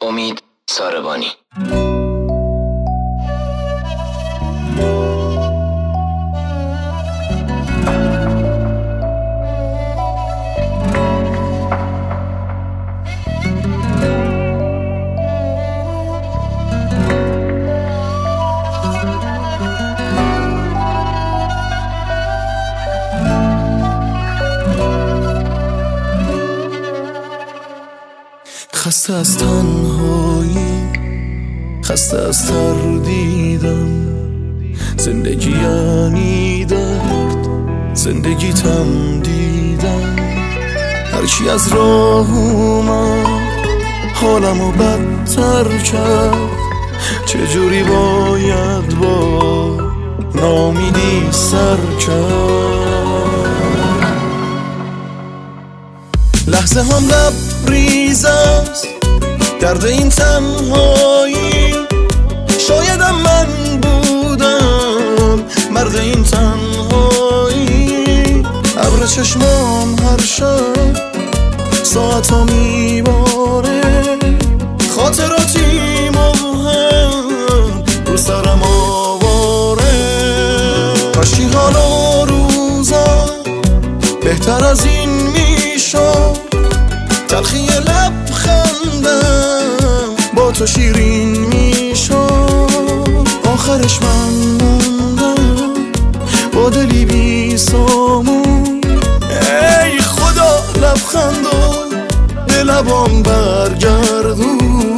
امید ساربانی. خسته از تنهایی، خسته از تردیدم، زندگی یعنی درد، زندگیتم دیدم. هرچی از راه اومد حالمو بدتر کرد، چجوری باید با ناامیدی سر کرد. لحظه هم لبریز است درد این تنهایی، شایدم من بودم مرد این تنهایی. ابر چشمام هر شب ساعتا میباره، خاطراتی مبهم رو سرم آواره. کاشی حالا روزا بهتر از این میشد، تلخی لبخندم با تو شیرین میشد. آخرش من موندم با دلی بی سامون، ای خدا لبخندم به لبام برگردون.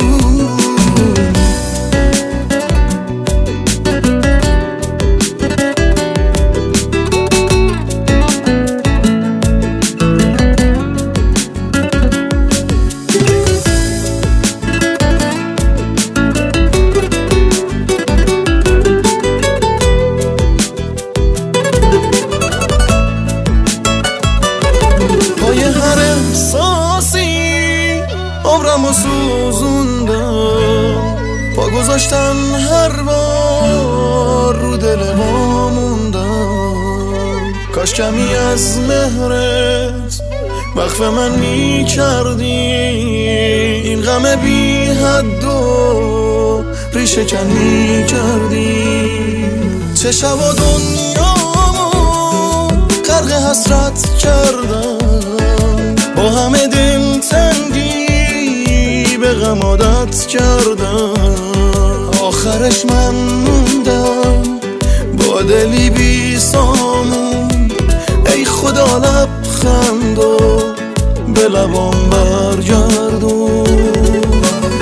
عمرمو سوزوندم، پا گذاشتم هر بار رو دل ما موندم. کاش کمی از مهرت وقف من میکردی، این غم بی حد و ریشه کن میکردی. چه شب و دنیامو غرق حسرت کردم، با همه دلتنگی به غم عادت کردم. آخرش من موندم با دلی بی سامون، ای خدا لبخندو به لبام برگردون.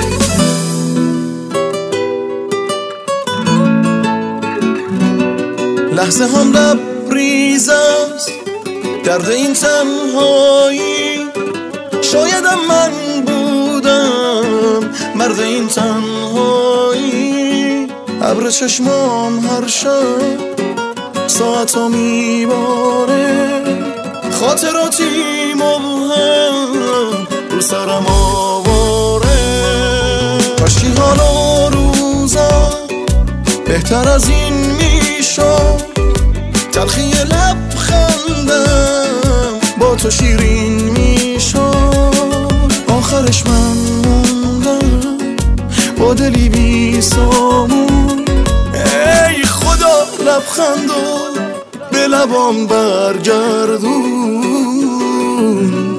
لحظه هم لبریز است درد این تنهایی، شایدم من بودم مرد این تنهایی. ابر چشمام هر شب ساعتا میباره، خاطراتی مبهم رو سرم آواره. کاشکی حالا روزا بهتر از این میشد، تلخی لبخندم با تو شیرین میشد. آخرش من موندم با دلی بی سامون، ای خدا لبخندو به لبام برگردون.